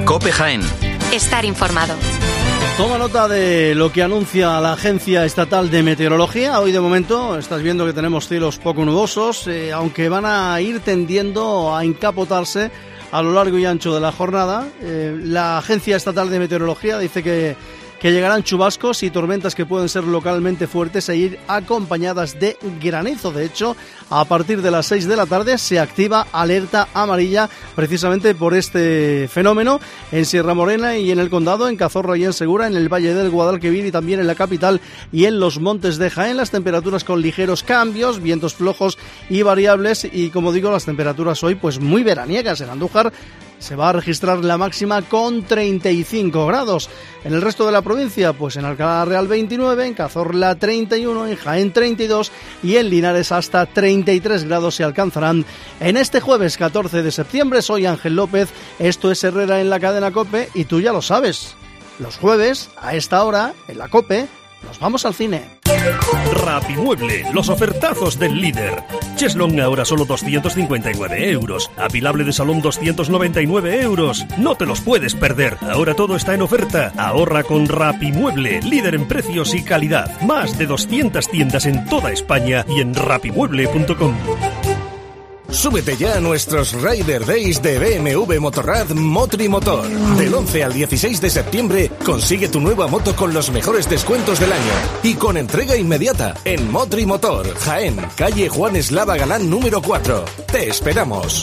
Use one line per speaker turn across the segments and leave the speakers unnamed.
COPE Jaén.
Estar informado.
Toma nota de lo que anuncia la Agencia Estatal de Meteorología. Hoy de momento estás viendo que tenemos cielos poco nubosos, aunque van a ir tendiendo a encapotarse a lo largo y ancho de la jornada. La Agencia Estatal de Meteorología dice que llegarán chubascos y tormentas que pueden ser localmente fuertes e ir acompañadas de granizo. De hecho, a partir de las 6 de la tarde se activa alerta amarilla precisamente por este fenómeno en Sierra Morena y en el Condado, en Cazorla y en Segura, en el Valle del Guadalquivir y también en la capital y en los montes de Jaén. Las temperaturas con ligeros cambios, vientos flojos y variables y, como digo, las temperaturas hoy pues muy veraniegas. En Andújar se va a registrar la máxima con 35 grados. En el resto de la provincia, pues en Alcalá Real 29, en Cazorla 31, en Jaén 32 y en Linares hasta 33 grados se alcanzarán en este jueves 14 de septiembre. Soy Ángel López, esto es Herrera en la cadena COPE y tú ya lo sabes. Los jueves, a esta hora, en la COPE, nos vamos al cine.
Rapimueble, los ofertazos del líder. Cheslong ahora solo 259 euros. Apilable de salón 299 euros. No te los puedes perder. Ahora todo está en oferta. Ahorra con Rapimueble, líder en precios y calidad. Más de 200 tiendas en toda España y en rapimueble.com.
Súbete ya a nuestros Rider Days de BMW Motorrad Motrimotor. Del 11 al 16 de septiembre consigue tu nueva moto con los mejores descuentos del año y con entrega inmediata en Motrimotor, Jaén, calle Juan Eslava Galán número 4. Te esperamos.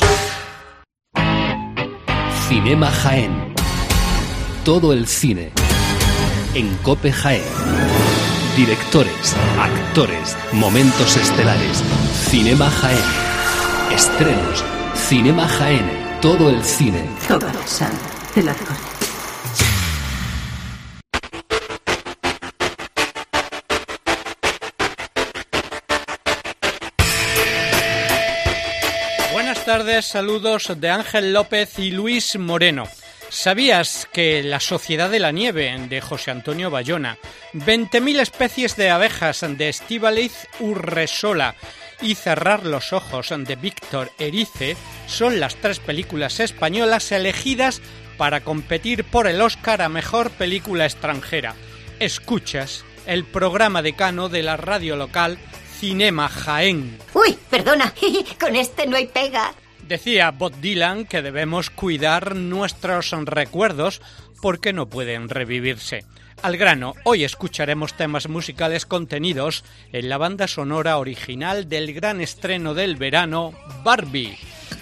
Cinema Jaén. Todo el cine en COPE Jaén. Directores, actores, momentos estelares. Cinema Jaén. Estrenos, Cinema Jaén, todo el cine.
Toda la sal del alcohol.
Buenas tardes, saludos de Ángel López y Luis Moreno. ¿Sabías que La Sociedad de la Nieve, de José Antonio Bayona, 20.000 especies de abejas, de Estíbaliz Urresola, y Cerrar los ojos, de Víctor Erice, son las 3 películas españolas elegidas para competir por el Oscar a Mejor Película Extranjera? Escuchas el programa decano de la radio local Cinema Jaén.
¡Uy, perdona! Con este no hay pega.
Decía Bob Dylan que debemos cuidar nuestros recuerdos porque no pueden revivirse. Al grano, hoy escucharemos temas musicales contenidos en la banda sonora original del gran estreno del verano, Barbie.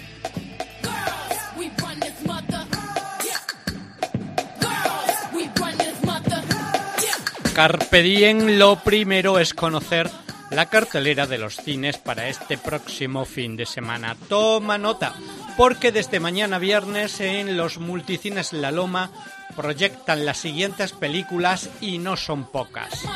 Carpe diem, lo primero es conocer la cartelera de los cines para este próximo fin de semana. Toma nota, porque desde mañana viernes en los multicines La Loma proyectan las siguientes películas y no son pocas.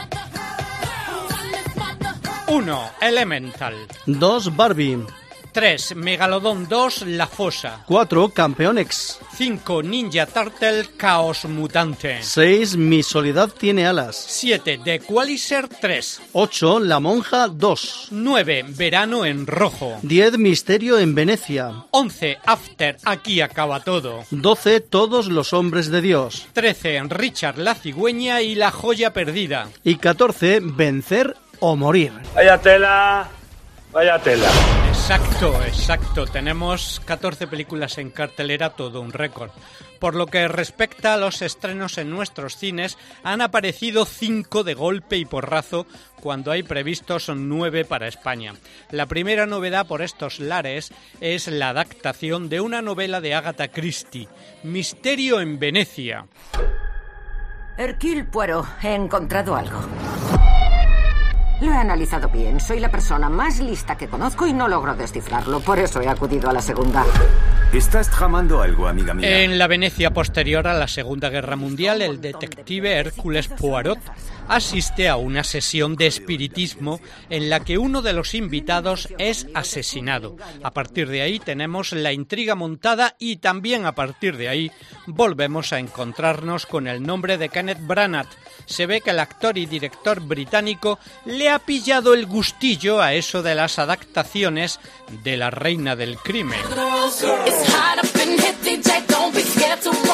1. Elemental.
2. Barbie.
3. Megalodón 2. La Fosa.
4. Campeón X.
5. Ninja Turtle Caos Mutante.
6. Mi soledad tiene alas.
7. The Equalizer 3.
8. La monja 2.
9. Verano en rojo.
10. Misterio en Venecia.
11. After, aquí acaba todo.
12. Todos los hombres de Dios.
13. Richard la cigüeña y la joya perdida.
Y 14. Vencer o morir.
Vaya tela, vaya tela.
Exacto. Tenemos 14 películas en cartelera, todo un récord. Por lo que respecta a los estrenos en nuestros cines, han aparecido 5 de golpe y porrazo cuando hay previstos 9 para España. La primera novedad por estos lares es la adaptación de una novela de Agatha Christie, Misterio en Venecia.
Hercule Poirot, he encontrado algo. Lo he analizado bien. Soy la persona más lista que conozco y no logro descifrarlo. Por eso he acudido a la segunda.
Estás tramando algo, amiga mía.
En la Venecia posterior a la Segunda Guerra Mundial, el detective Hércules Poirot asiste a una sesión de espiritismo en la que uno de los invitados es asesinado. A partir de ahí tenemos la intriga montada y también a partir de ahí volvemos a encontrarnos con el nombre de Kenneth Branagh. Se ve que el actor y director británico le ha pillado el gustillo a eso de las adaptaciones de La Reina del Crimen.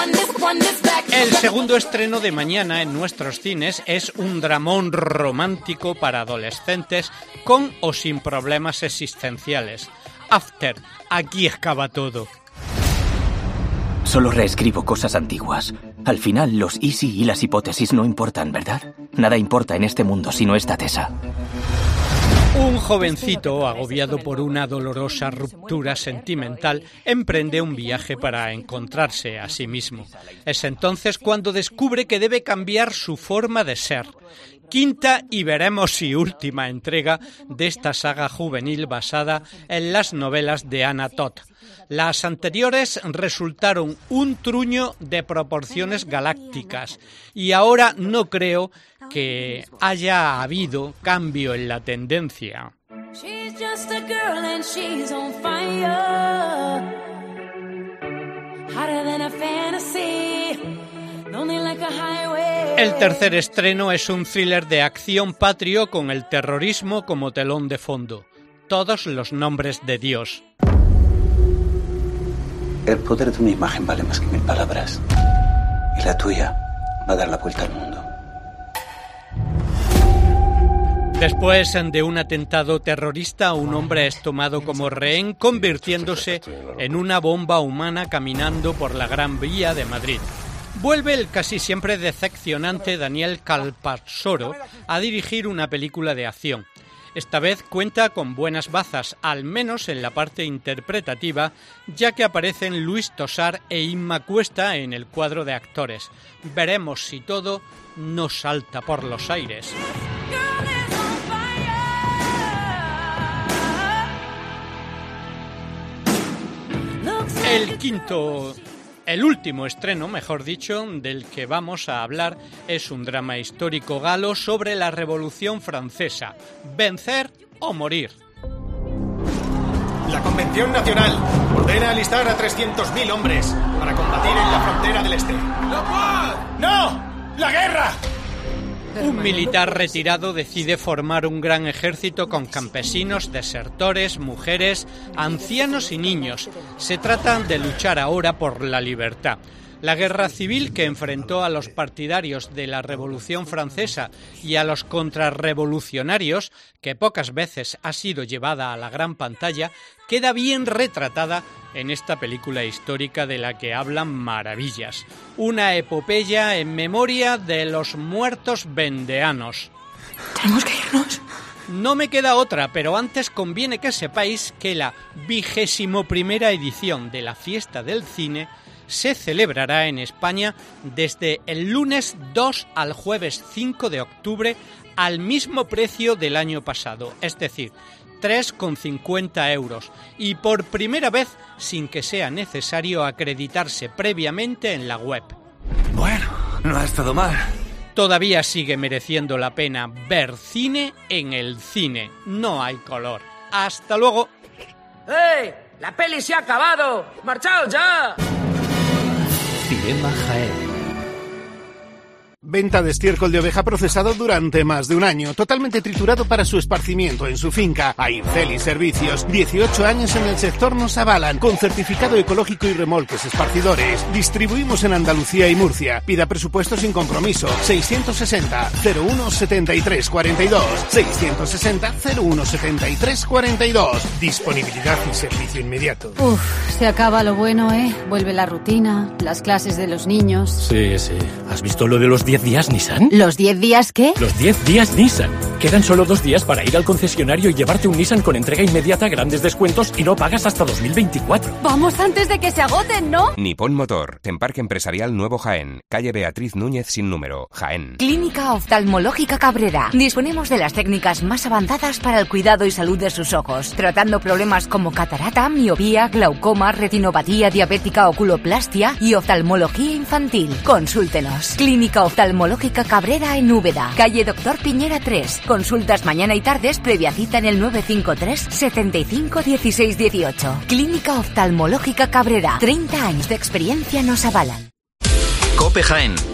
El segundo estreno de mañana en nuestros cines es un dramón romántico para adolescentes con o sin problemas existenciales. After, aquí acaba todo.
Solo reescribo cosas antiguas. Al final, los easy y las hipótesis no importan, ¿verdad? Nada importa en este mundo si no está Tessa.
Un jovencito, agobiado por una dolorosa ruptura sentimental, emprende un viaje para encontrarse a sí mismo. Es entonces cuando descubre que debe cambiar su forma de ser. Quinta y veremos si última entrega de esta saga juvenil basada en las novelas de Anna Todd. Las anteriores resultaron un truño de proporciones galácticas y ahora no creo que haya habido cambio en la tendencia. El tercer estreno es un thriller de acción patrio con el terrorismo como telón de fondo. Todos los nombres de Dios.
El poder de una imagen vale más que 1000 palabras. Y la tuya va a dar la vuelta al mundo.
Después de un atentado terrorista, un hombre es tomado como rehén, convirtiéndose en una bomba humana caminando por la Gran Vía de Madrid. Vuelve el casi siempre decepcionante Daniel Calparsoro a dirigir una película de acción. Esta vez cuenta con buenas bazas, al menos en la parte interpretativa, ya que aparecen Luis Tosar e Inma Cuesta en el cuadro de actores. Veremos si todo no salta por los aires. El último estreno, mejor dicho, del que vamos a hablar es un drama histórico galo sobre la Revolución Francesa. ¿Vencer o morir?
La Convención Nacional ordena alistar a 300.000 hombres para combatir en la frontera del este. ¡No! ¡La guerra!
Un militar retirado decide formar un gran ejército con campesinos, desertores, mujeres, ancianos y niños. Se trata de luchar ahora por la libertad. La guerra civil que enfrentó a los partidarios de la Revolución Francesa y a los contrarrevolucionarios, que pocas veces ha sido llevada a la gran pantalla, queda bien retratada en esta película histórica de la que hablan maravillas. Una epopeya en memoria de los muertos vendeanos.
Tenemos que irnos.
No me queda otra, pero antes conviene que sepáis que la 21ª edición de la Fiesta del Cine se celebrará en España desde el lunes 2 al jueves 5 de octubre al mismo precio del año pasado, es decir, 3,50 euros, y por primera vez sin que sea necesario acreditarse previamente en la web.
Bueno, no ha estado mal.
Todavía sigue mereciendo la pena ver cine en el cine. No hay color. ¡Hasta luego!
¡Hey! ¡La peli se ha acabado! ¡Marchaos ya!
Cinema Jaén.
Venta de estiércol de oveja procesado durante más de un año, totalmente triturado para su esparcimiento en su finca. Aircel y Servicios, 18 años en el sector nos avalan, con certificado ecológico y remolques esparcidores. Distribuimos en Andalucía y Murcia. Pida presupuesto sin compromiso. 660 01 73 42. 660 01 73 42. Disponibilidad y servicio inmediato.
Se acaba lo bueno, ¿eh? Vuelve la rutina, las clases de los niños.
Sí. ¿Has visto lo de los 10 días Nissan?
¿Los 10 días qué?
Los 10 días Nissan. Quedan solo 2 días para ir al concesionario y llevarte un Nissan con entrega inmediata, grandes descuentos y no pagas hasta 2024.
Vamos antes de que se agoten, ¿no?
Nippon Motor, en Parque Empresarial Nuevo Jaén, calle Beatriz Núñez sin número, Jaén.
Clínica Oftalmológica Cabrera. Disponemos de las técnicas más avanzadas para el cuidado y salud de sus ojos, tratando problemas como catarata, miopía, glaucoma, retinopatía diabética, oculoplastia y oftalmología infantil. Consúltenos. Clínica Oftalmológica Cabrera en Úbeda, calle Doctor Piñera 3. Consultas mañana y tardes previa cita en el 953 75 16 18. Clínica Oftalmológica Cabrera. 30 años de experiencia nos avalan.
COPE Jaén.